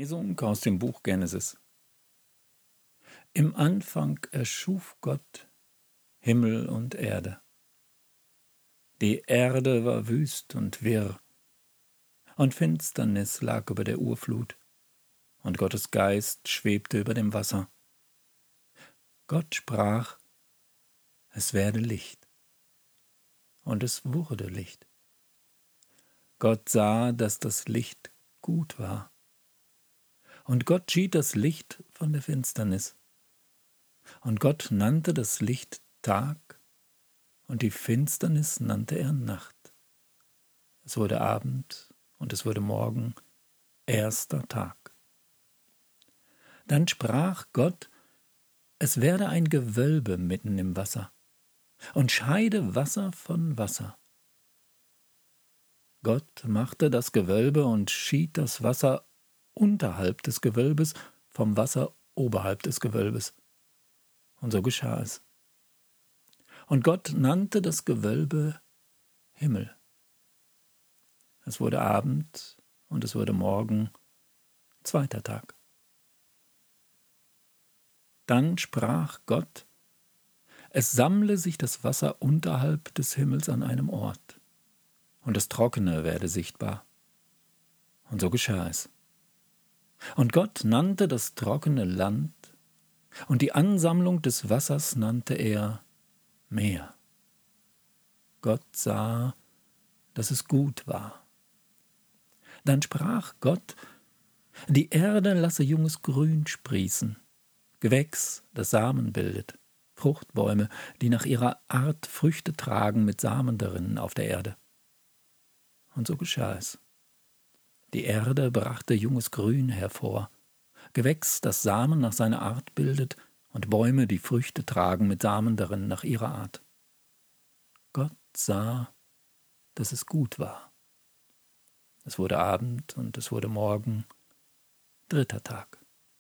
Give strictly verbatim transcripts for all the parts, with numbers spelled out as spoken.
Lesung aus dem Buch Genesis. Im Anfang erschuf Gott Himmel und Erde. Die Erde war wüst und wirr, und Finsternis lag über der Urflut, und Gottes Geist schwebte über dem Wasser. Gott sprach, es werde Licht, und es wurde Licht. Gott sah, dass das Licht gut war. Und Gott schied das Licht von der Finsternis. Und Gott nannte das Licht Tag, und die Finsternis nannte er Nacht. Es wurde Abend, und es wurde Morgen, erster Tag. Dann sprach Gott, es werde ein Gewölbe mitten im Wasser, und scheide Wasser von Wasser. Gott machte das Gewölbe und schied das Wasser unterhalb des Gewölbes vom Wasser oberhalb des Gewölbes. Und so geschah es. Und Gott nannte das Gewölbe Himmel. Es wurde Abend und es wurde Morgen, zweiter Tag. Dann sprach Gott, es sammle sich das Wasser unterhalb des Himmels an einem Ort, und das Trockene werde sichtbar. Und so geschah es. Und Gott nannte das trockene Land, und die Ansammlung des Wassers nannte er Meer. Gott sah, dass es gut war. Dann sprach Gott, die Erde lasse junges Grün sprießen, Gewächs, das Samen bildet, Fruchtbäume, die nach ihrer Art Früchte tragen mit Samen darin auf der Erde. Und so geschah es. Die Erde brachte junges Grün hervor, Gewächs, das Samen nach seiner Art bildet, und Bäume, die Früchte tragen mit Samen darin nach ihrer Art. Gott sah, dass es gut war. Es wurde Abend und es wurde Morgen, dritter Tag.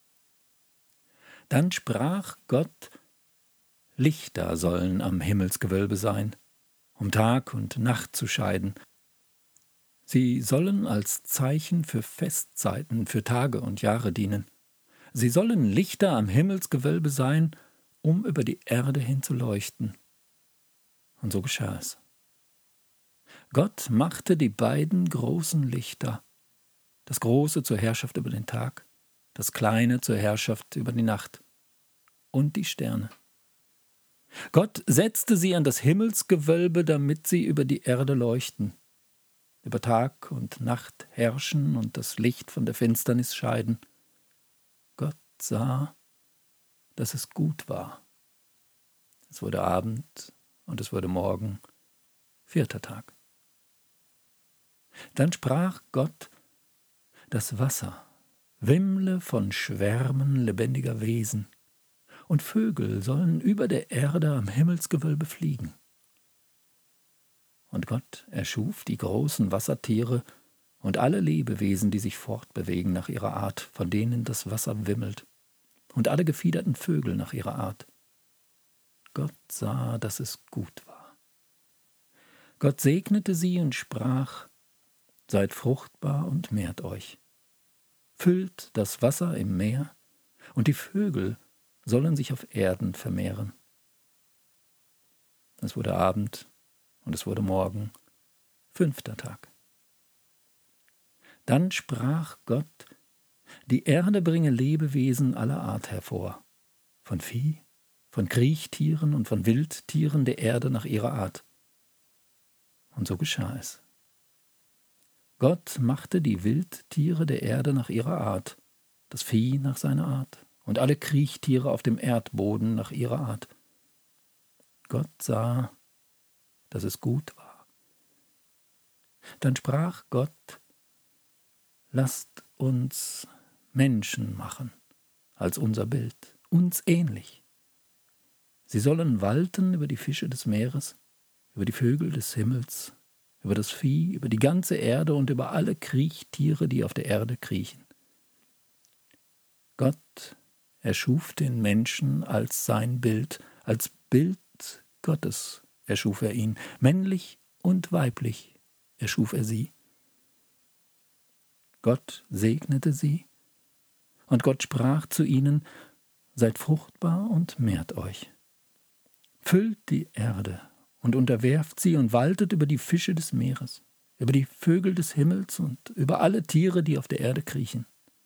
Dann sprach Gott, Lichter sollen am Himmelsgewölbe sein, um Tag und Nacht zu scheiden. Sie sollen als Zeichen für Festzeiten, für Tage und Jahre dienen. Sie sollen Lichter am Himmelsgewölbe sein, um über die Erde hin zu leuchten. Und so geschah es. Gott machte die beiden großen Lichter, das Große zur Herrschaft über den Tag, das Kleine zur Herrschaft über die Nacht und die Sterne. Gott setzte sie an das Himmelsgewölbe, damit sie über die Erde leuchten, über Tag und Nacht herrschen und das Licht von der Finsternis scheiden. Gott sah, dass es gut war. Es wurde Abend und es wurde Morgen, vierter Tag. Dann sprach Gott, das Wasser wimmle von Schwärmen lebendiger Wesen, und Vögel sollen über der Erde am Himmelsgewölbe fliegen. Und Gott erschuf die großen Wassertiere und alle Lebewesen, die sich fortbewegen nach ihrer Art, von denen das Wasser wimmelt, und alle gefiederten Vögel nach ihrer Art. Gott sah, dass es gut war. Gott segnete sie und sprach, seid fruchtbar und mehrt euch. Füllt das Wasser im Meer, und die Vögel sollen sich auf Erden vermehren. Es wurde Abend, und es wurde Morgen, fünfter Tag. Dann sprach Gott, die Erde bringe Lebewesen aller Art hervor, von Vieh, von Kriechtieren und von Wildtieren der Erde nach ihrer Art. Und so geschah es. Gott machte die Wildtiere der Erde nach ihrer Art, das Vieh nach seiner Art und alle Kriechtiere auf dem Erdboden nach ihrer Art. Gott sah, dass es gut war. Dann sprach Gott, lasst uns Menschen machen, als unser Bild, uns ähnlich. Sie sollen walten über die Fische des Meeres, über die Vögel des Himmels, über das Vieh, über die ganze Erde und über alle Kriechtiere, die auf der Erde kriechen. Gott erschuf den Menschen als sein Bild, als Bild Gottes erschuf er ihn, männlich und weiblich erschuf er sie. Gott segnete sie Und Gott sprach zu ihnen: Seid fruchtbar und mehrt euch. Füllt die Erde und unterwerft sie und waltet über die Fische des Meeres, über die Vögel des Himmels und über alle Tiere, die auf der Erde kriechen.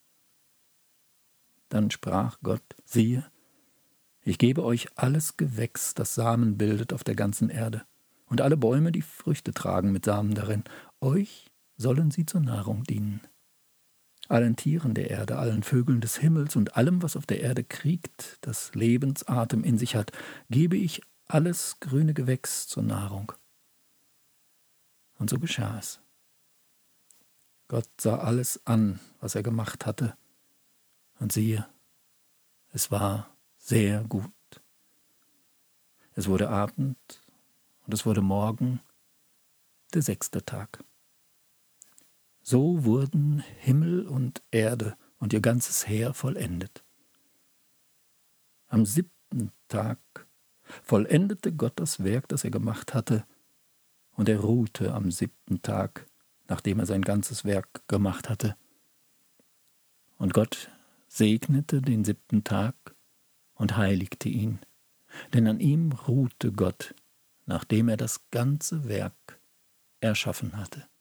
Dann sprach Gott: Siehe, ich gebe euch alles Gewächs, das Samen bildet auf der ganzen Erde, und alle Bäume, die Früchte tragen mit Samen darin. Euch sollen sie zur Nahrung dienen. Allen Tieren der Erde, allen Vögeln des Himmels und allem, was auf der Erde kriegt, das Lebensatem in sich hat, gebe ich alles grüne Gewächs zur Nahrung. Und so geschah es. Gott sah alles an, was er gemacht hatte, und siehe, es war sehr gut. Es wurde Abend und es wurde Morgen, der sechste Tag. So wurden Himmel und Erde und ihr ganzes Heer vollendet. Am siebten Tag vollendete Gott das Werk, das er gemacht hatte, und er ruhte am siebten Tag, nachdem er sein ganzes Werk gemacht hatte. Und Gott segnete den siebten Tag und heiligte ihn, denn an ihm ruhte Gott, nachdem er das ganze Werk erschaffen hatte.